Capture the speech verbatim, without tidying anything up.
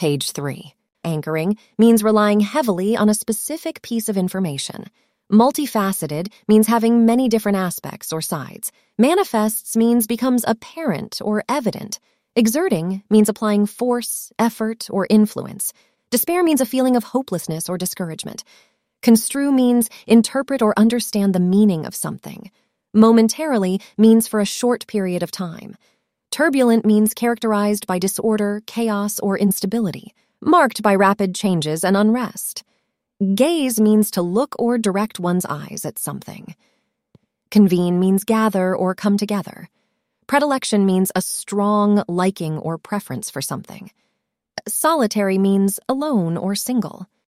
Page three. Anchoring means relying heavily on a specific piece of information. Multifaceted means having many different aspects or sides. Manifests means becomes apparent or evident. Exerting means applying force, effort, or influence. Despair means a feeling of hopelessness or discouragement. Construe means interpret or understand the meaning of something. Momentarily means for a short period of time. Turbulent means characterized by disorder, chaos, or instability, marked by rapid changes and unrest. Gaze means to look or direct one's eyes at something. Convene means gather or come together. Predilection means a strong liking or preference for something. Solitary means alone or single.